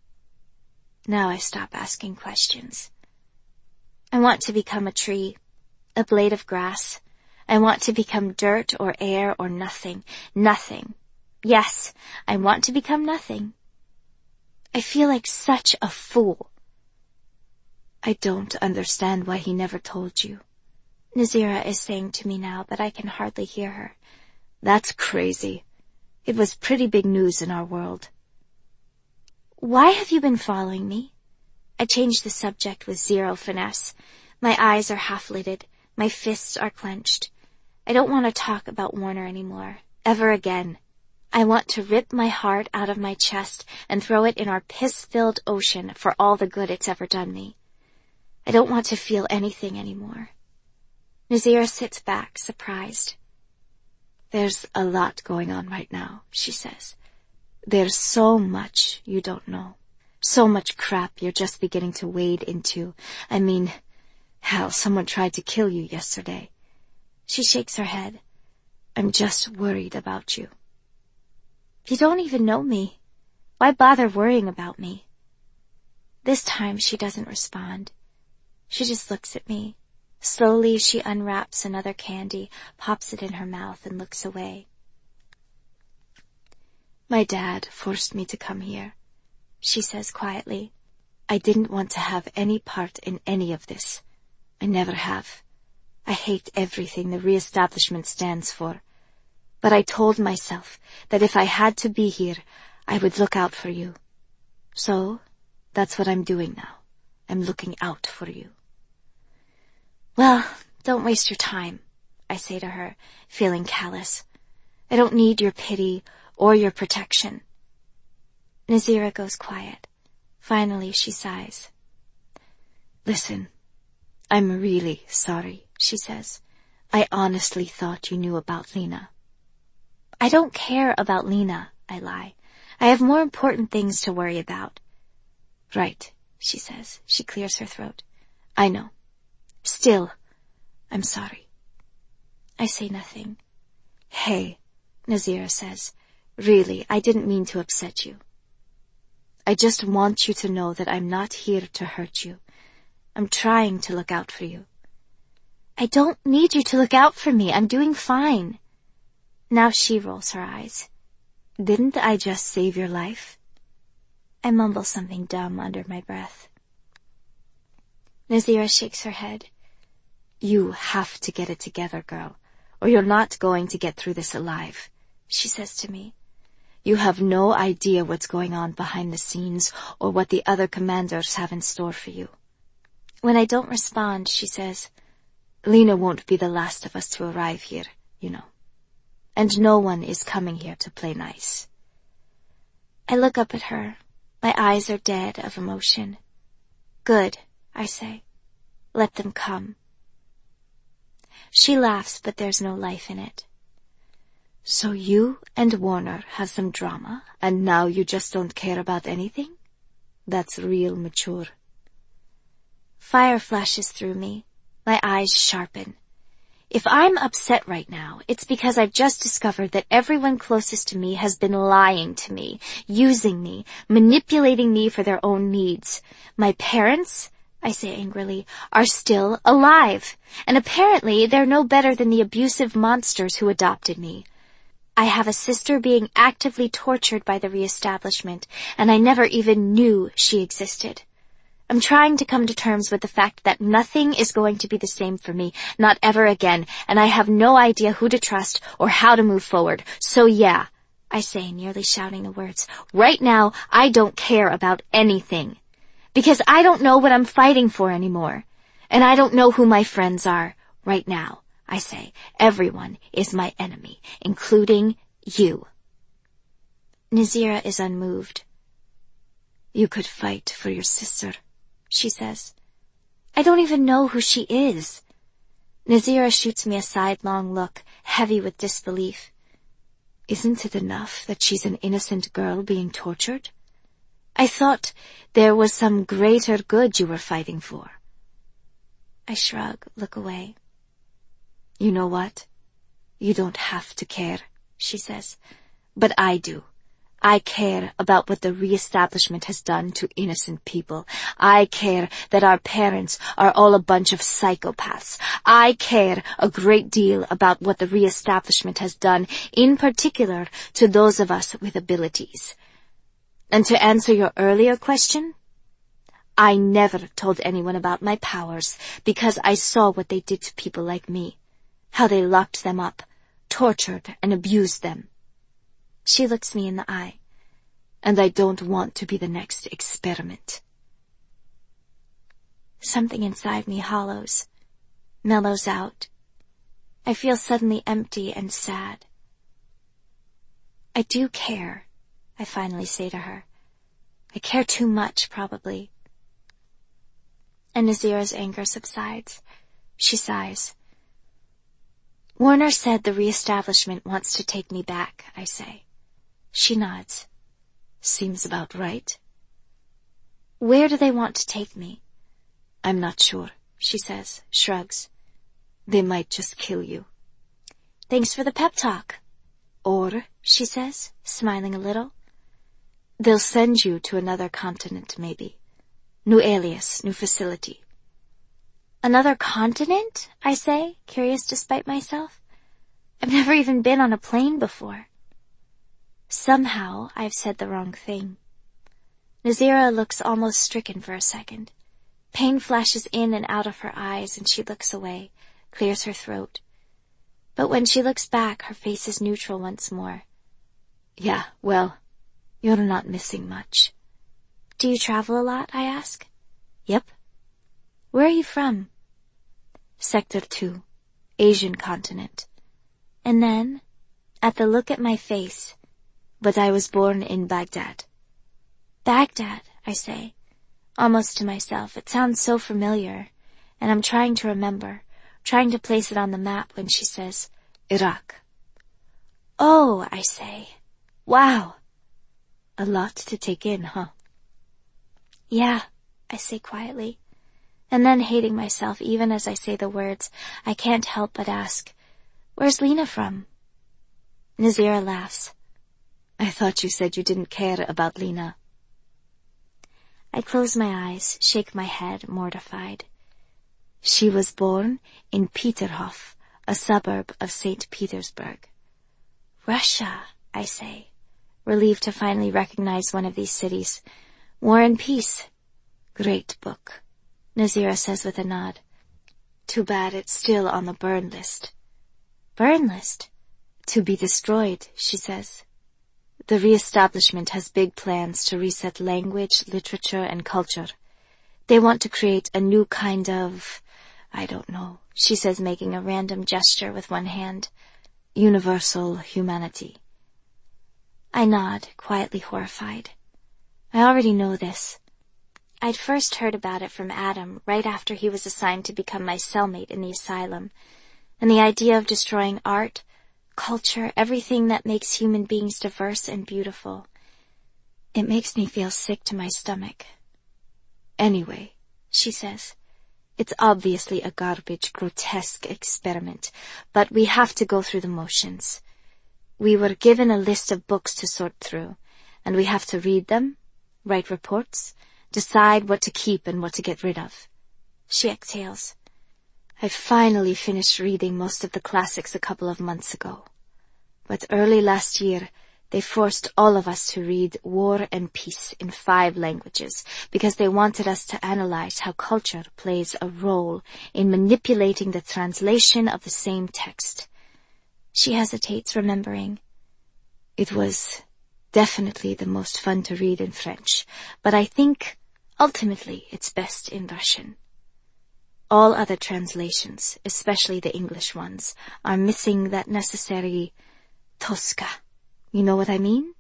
Now I stop asking questions. I want to become a tree, a blade of grass. I want to become dirt or air or nothing, nothing. Yes, I want to become nothing. I feel like such a fool. I don't understand why he never told you. Nazira is saying to me now, but I can hardly hear her. That's crazy. It was pretty big news in our world. Why have you been following me? I change the subject with zero finesse. My eyes are half-lidded. My fists are clenched. I don't want to talk about Warner anymore. Ever again. I want to rip my heart out of my chest and throw it in our piss-filled ocean for all the good it's ever done me. I don't want to feel anything anymore. Nazira sits back, surprised. There's a lot going on right now, she says. There's so much you don't know. So much crap you're just beginning to wade into. I mean, hell, someone tried to kill you yesterday. She shakes her head. I'm just worried about you. You don't even know me. Why bother worrying about me? This time she doesn't respond. She just looks at me. Slowly she unwraps another candy, pops it in her mouth, and looks away. My dad forced me to come here, she says quietly. I didn't want to have any part in any of this. I never have. I hate everything the reestablishment stands for. But I told myself that if I had to be here, I would look out for you. So, that's what I'm doing now. I'm looking out for you. Well, don't waste your time, I say to her, feeling callous. I don't need your pity or your protection. Nazira goes quiet. Finally, she sighs. Listen, I'm really sorry, she says. I honestly thought you knew about Lena. I don't care about Lena, I lie. I have more important things to worry about. Right, she says. She clears her throat. I know. Still, I'm sorry. I say nothing. Hey, Nazira says, really, I didn't mean to upset you. I just want you to know that I'm not here to hurt you. I'm trying to look out for you. I don't need you to look out for me. I'm doing fine. Now she rolls her eyes. Didn't I just save your life? I mumble something dumb under my breath. Nazira shakes her head. You have to get it together, girl, or you're not going to get through this alive, she says to me. You have no idea what's going on behind the scenes or what the other commanders have in store for you. When I don't respond, she says, Lena won't be the last of us to arrive here, you know. And no one is coming here to play nice. I look up at her. My eyes are dead of emotion. Good, I say. Let them come. She laughs, but there's no life in it. So you and Warner have some drama, and now you just don't care about anything? That's real mature. Fire flashes through me. My eyes sharpen. If I'm upset right now, it's because I've just discovered that everyone closest to me has been lying to me, using me, manipulating me for their own needs. My parents, I say angrily, are still alive, and apparently they're no better than the abusive monsters who adopted me. I have a sister being actively tortured by the reestablishment, and I never even knew she existed. I'm trying to come to terms with the fact that nothing is going to be the same for me, not ever again, and I have no idea who to trust or how to move forward. So yeah, I say, nearly shouting the words, right now I don't care about anything. Because I don't know what I'm fighting for anymore. And I don't know who my friends are. Right now, I say, everyone is my enemy, including you. Nazira is unmoved. You could fight for your sister, she says. I don't even know who she is. Nazira shoots me a sidelong look, heavy with disbelief. Isn't it enough that she's an innocent girl being tortured? I thought there was some greater good you were fighting for. I shrug, look away. You know what? You don't have to care, she says. But I do. I care about what the reestablishment has done to innocent people. I care that our parents are all a bunch of psychopaths. I care a great deal about what the reestablishment has done, in particular to those of us with abilities. And to answer your earlier question, I never told anyone about my powers because I saw what they did to people like me, how they locked them up, tortured and abused them. She looks me in the eye. And I don't want to be the next experiment. Something inside me hollows, mellows out. I feel suddenly empty and sad. I do care, I finally say to her. I care too much, probably. and Nazira's anger subsides. She sighs. Warner said the reestablishment wants to take me back, I say. She nods. Seems about right. Where do they want to take me? I'm not sure, she says, shrugs. They might just kill you. Thanks for the pep talk. Or, she says, smiling a little, they'll send you to another continent, maybe. New alias, new facility. Another continent? I say, curious despite myself. I've never even been on a plane before. Somehow, I've said the wrong thing. Nazira looks almost stricken for a second. Pain flashes in and out of her eyes, and she looks away, clears her throat. But when she looks back, her face is neutral once more. Yeah, well, you're not missing much. Do you travel a lot, I ask? Yep. Where are you from? Sector two, Asian continent. And then, at the look at my face, but I was born in Baghdad. Baghdad, I say, almost to myself. It sounds so familiar, and I'm trying to remember, trying to place it on the map when she says, Iraq. Oh, I say. Wow. A lot to take in, huh? Yeah, I say quietly. And then, hating myself even as I say the words, I can't help but ask, where's Lena from? Nazira laughs. I thought you said you didn't care about Lena. I close my eyes, shake my head, mortified. She was born in Peterhof, a suburb of Saint Petersburg. Russia, I say, relieved to finally recognize one of these cities. War and Peace. Great book, Nazira says with a nod. Too bad it's still on the burn list. Burn list? To be destroyed, she says. The reestablishment has big plans to reset language, literature, and culture. They want to create a new kind of, I don't know, she says, making a random gesture with one hand, universal humanity. I nod, quietly horrified. I already know this. I'd first heard about it from Adam right after he was assigned to become my cellmate in the asylum, and the idea of destroying art, culture, everything that makes human beings diverse and beautiful. It makes me feel sick to my stomach. Anyway, she says, it's obviously a garbage, grotesque experiment, but we have to go through the motions. We were given a list of books to sort through, and we have to read them, write reports, decide what to keep and what to get rid of. She exhales. I finally finished reading most of the classics a couple of months ago. But early last year, they forced all of us to read War and Peace in five languages because they wanted us to analyze how culture plays a role in manipulating the translation of the same text. She hesitates, remembering. It was definitely the most fun to read in French, but I think ultimately it's best in Russian. All other translations, especially the English ones, are missing that necessary Tosca. You know what I mean?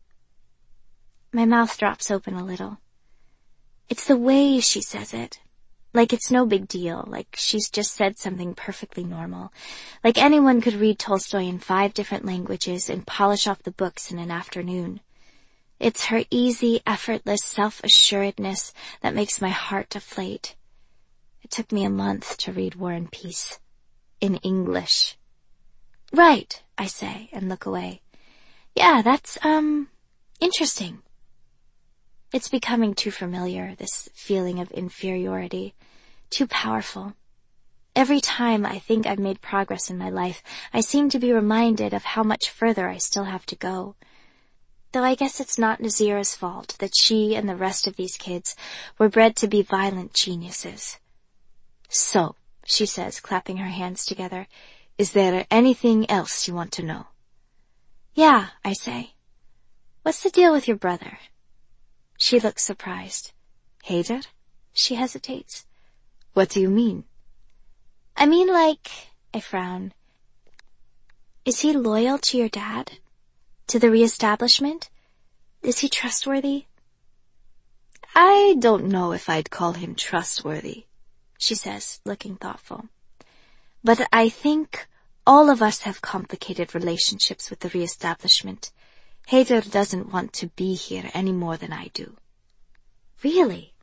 My mouth drops open a little. It's the way she says it. Like it's no big deal, like she's just said something perfectly normal. Like anyone could read Tolstoy in five different languages and polish off the books in an afternoon. It's her easy, effortless self-assuredness that makes my heart deflate. It took me a month to read War and Peace. In English. Right, I say, and look away. Yeah, that's, um, interesting. It's becoming too familiar, this feeling of inferiority. Too powerful. Every time I think I've made progress in my life, I seem to be reminded of how much further I still have to go. Though I guess it's not Nazira's fault that she and the rest of these kids were bred to be violent geniuses. So, she says, clapping her hands together, is there anything else you want to know? Yeah, I say. What's the deal with your brother? She looks surprised. Hader? She hesitates. What do you mean? I mean, like, I frown. Is he loyal to your dad? To the reestablishment? Is he trustworthy? I don't know if I'd call him trustworthy. she says, looking thoughtful. But I think all of us have complicated relationships with the reestablishment. Hader doesn't want to be here any more than I do. Really?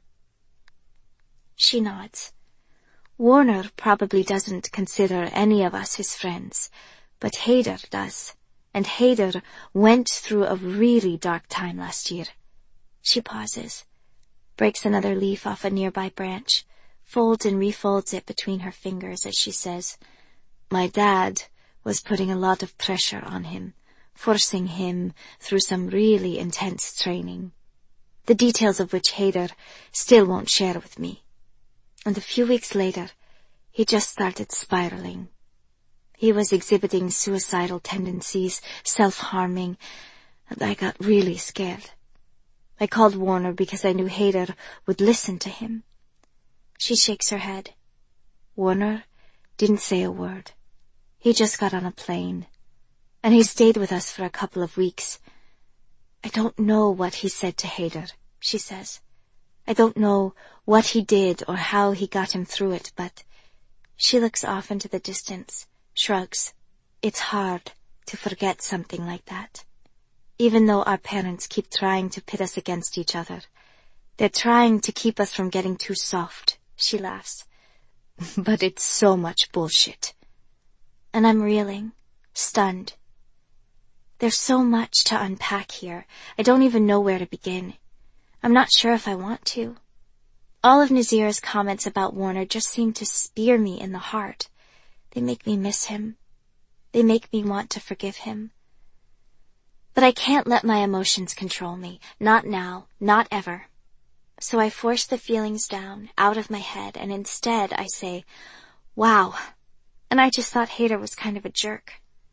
She nods. Warner probably doesn't consider any of us his friends, but Hader does, and Hader went through a really dark time last year. She pauses, breaks another leaf off a nearby branch, folds and refolds it between her fingers as she says, "My dad was putting a lot of pressure on him, forcing him through some really intense training, the details of which Hader still won't share with me. And a few weeks later, he just started spiraling. He was exhibiting suicidal tendencies, self-harming, and I got really scared. I called Warner because I knew Hader would listen to him." She shakes her head. "Warner didn't say a word. He just got on a plane, and he stayed with us for a couple of weeks. I don't know what he said to Hader," she says. "I don't know what he did or how he got him through it, but..." She looks off into the distance, shrugs. "It's hard to forget something like that. Even though our parents keep trying to pit us against each other, they're trying to keep us from getting too soft," she laughs. "But it's so much bullshit." And I'm reeling, stunned. There's so much to unpack here. I don't even know where to begin. I'm not sure if I want to. All of Nazira's comments about Warner just seem to spear me in the heart. They make me miss him. They make me want to forgive him. But I can't let my emotions control me. Not now. Not ever. So I force the feelings down, out of my head, and instead I say, "Wow. And I just thought Hader was kind of a jerk."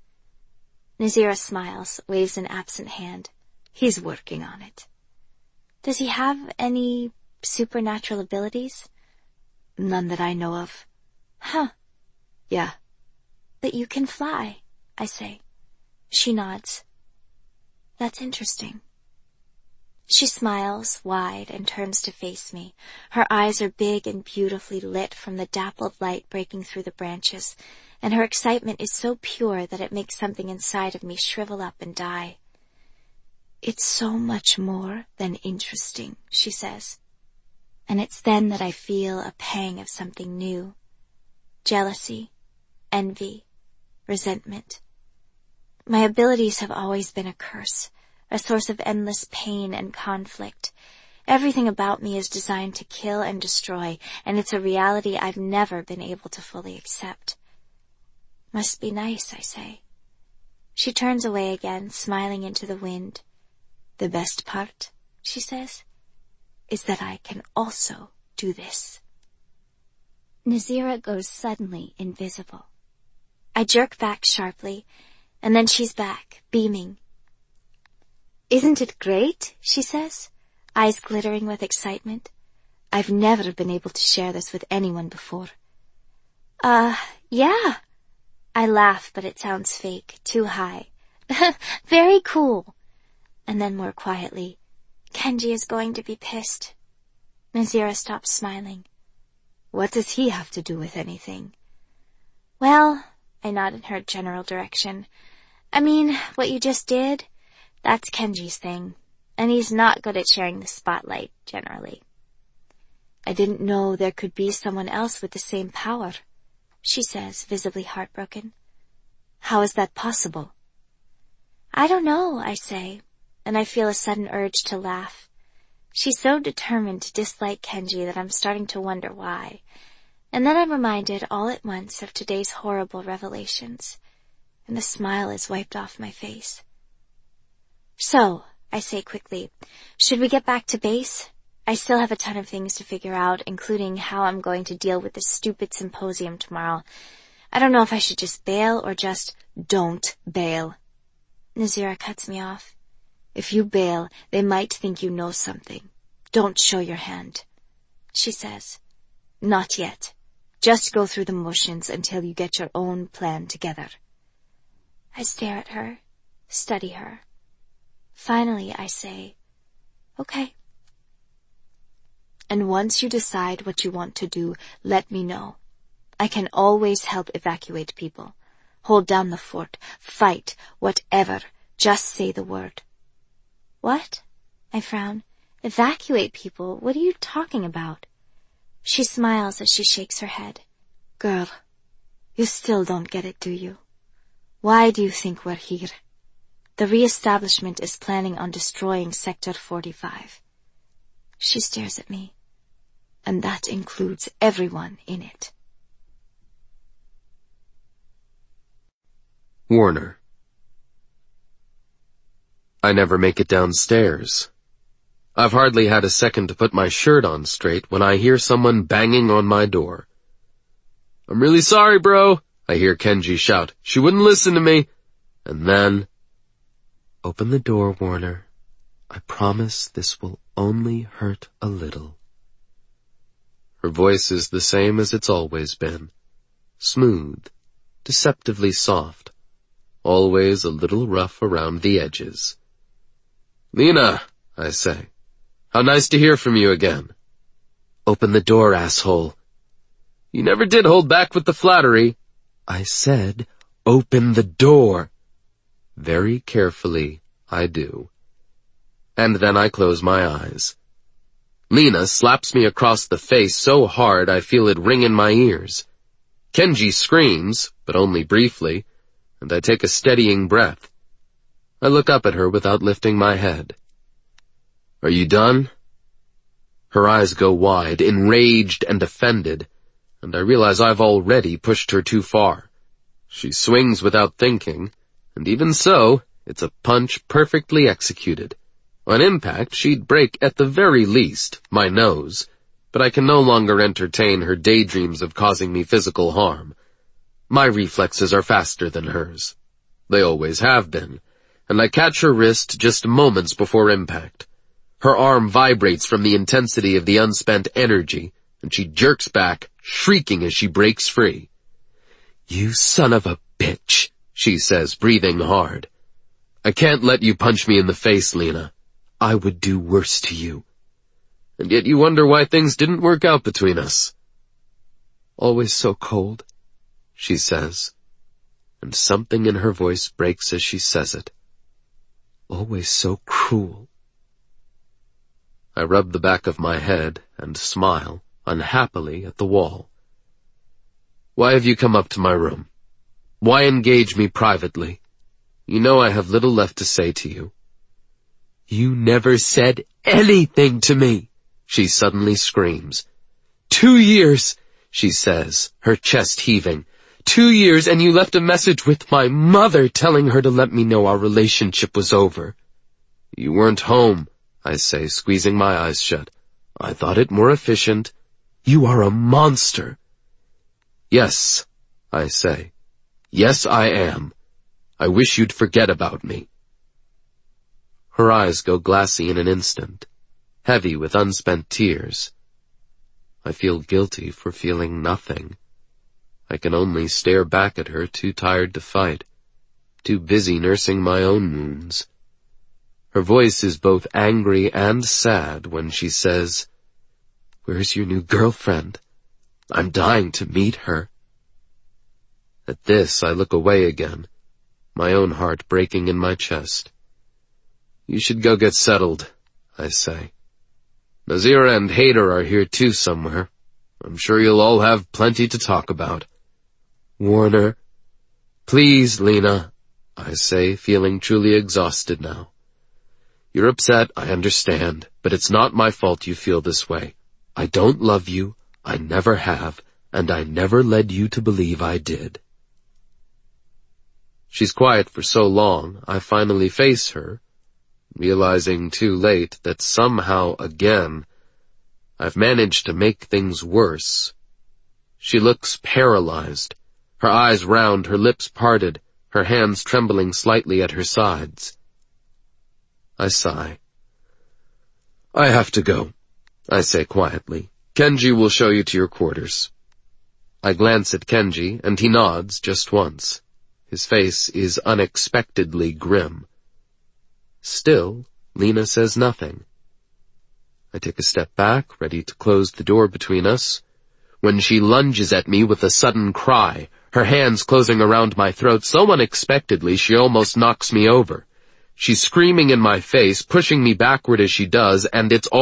Nazira smiles, waves an absent hand. "He's working on it." "Does he have any supernatural abilities?" "None that I know of." "Huh." "Yeah." "But you can fly," I say. She nods. "That's interesting." She smiles wide and turns to face me. Her eyes are big and beautifully lit from the dappled light breaking through the branches, and her excitement is so pure that it makes something inside of me shrivel up and die. "It's so much more than interesting," she says. And it's then that I feel a pang of something new. Jealousy, envy, resentment. My abilities have always been a curse, a source of endless pain and conflict. Everything about me is designed to kill and destroy, and it's a reality I've never been able to fully accept. "Must be nice," I say. She turns away again, smiling into the wind. "The best part," she says, "is that I can also do this." Nazira goes suddenly invisible. I jerk back sharply, and then she's back, beaming. "Isn't it great?" she says, eyes glittering with excitement. "I've never been able to share this with anyone before." Uh, yeah. I laugh, but it sounds fake, too high. "Very cool." And then more quietly, "Kenji is going to be pissed." Nazira stops smiling. "What does he have to do with anything?" "Well," I nod in her general direction. "I mean, what you just did, that's Kenji's thing, and he's not good at sharing the spotlight, generally." "I didn't know there could be someone else with the same power," she says, visibly heartbroken. "How is that possible?" "I don't know," I say, and I feel a sudden urge to laugh. She's so determined to dislike Kenji that I'm starting to wonder why. And then I'm reminded all at once of today's horrible revelations, and the smile is wiped off my face. "So," I say quickly, "should we get back to base? I still have a ton of things to figure out, including how I'm going to deal with this stupid symposium tomorrow. I don't know if I should just bail or just..." "Don't bail." Nazira cuts me off. "If you bail, they might think you know something. Don't show your hand," she says. "Not yet. Just go through the motions until you get your own plan together." I stare at her, study her. Finally, I say, "Okay." And once you decide what you want to do, let me know. I can always help evacuate people. Hold down the fort, fight, whatever. Just say the word." "What?" I frown. "Evacuate people? What are you talking about?" She smiles as she shakes her head. "Girl, you still don't get it, do you? Why do you think we're here? The re-establishment is planning on destroying Sector forty-five. She stares at me. And that includes everyone in it." Warner. I never make it downstairs. I've hardly had a second to put my shirt on straight when I hear someone banging on my door. "I'm really sorry, bro," I hear Kenji shout. "She wouldn't listen to me." And then, "Open the door, Warner. I promise this will only hurt a little." Her voice is the same as it's always been. Smooth, deceptively soft, always a little rough around the edges. "Lena," I say, "how nice to hear from you again." "Open the door, asshole." "You never did hold back with the flattery." "I said, open the door." Very carefully, I do. And then I close my eyes. Lena slaps me across the face so hard I feel it ring in my ears. Kenji screams, but only briefly, and I take a steadying breath. I look up at her without lifting my head. "Are you done?" Her eyes go wide, enraged and offended, and I realize I've already pushed her too far. She swings without thinking, and even so, it's a punch perfectly executed. On impact, she'd break at the very least my nose, but I can no longer entertain her daydreams of causing me physical harm. My reflexes are faster than hers. They always have been, and I catch her wrist just moments before impact. Her arm vibrates from the intensity of the unspent energy, and she jerks back, shrieking as she breaks free. "You son of a bitch," she says, breathing hard. "I can't let you punch me in the face, Lena. I would do worse to you. And yet you wonder why things didn't work out between us." "Always so cold," she says, and something in her voice breaks as she says it. "Always so cruel." I rub the back of my head and smile unhappily at the wall. "Why have you come up to my room? Why engage me privately? You know I have little left to say to you." "You never said anything to me," she suddenly screams. "Two years," she says, her chest heaving. "Two years and you left a message with my mother telling her to let me know our relationship was over." "You weren't home," I say, squeezing my eyes shut. "I thought it more efficient." "You are a monster." "Yes," I say. "Yes, I am. I wish you'd forget about me." Her eyes go glassy in an instant, heavy with unspent tears. I feel guilty for feeling nothing. I can only stare back at her, too tired to fight, too busy nursing my own wounds. Her voice is both angry and sad when she says, "Where's your new girlfriend? I'm dying to meet her." At this, I look away again, my own heart breaking in my chest. "You should go get settled," I say. "Nazira and Hader are here too somewhere. I'm sure you'll all have plenty to talk about." "Warner." "Please, Lena," I say, feeling truly exhausted now. "You're upset, I understand, but it's not my fault you feel this way. I don't love you, I never have, and I never led you to believe I did." She's quiet for so long, I finally face her, realizing too late that somehow again, I've managed to make things worse. She looks paralyzed, her eyes round, her lips parted, her hands trembling slightly at her sides. I sigh. "I have to go," I say quietly. "Kenji will show you to your quarters." I glance at Kenji, and he nods just once. His face is unexpectedly grim. Still, Lena says nothing. I take a step back, ready to close the door between us, when she lunges at me with a sudden cry, her hands closing around my throat so unexpectedly she almost knocks me over. She's screaming in my face, pushing me backward as she does, and it's all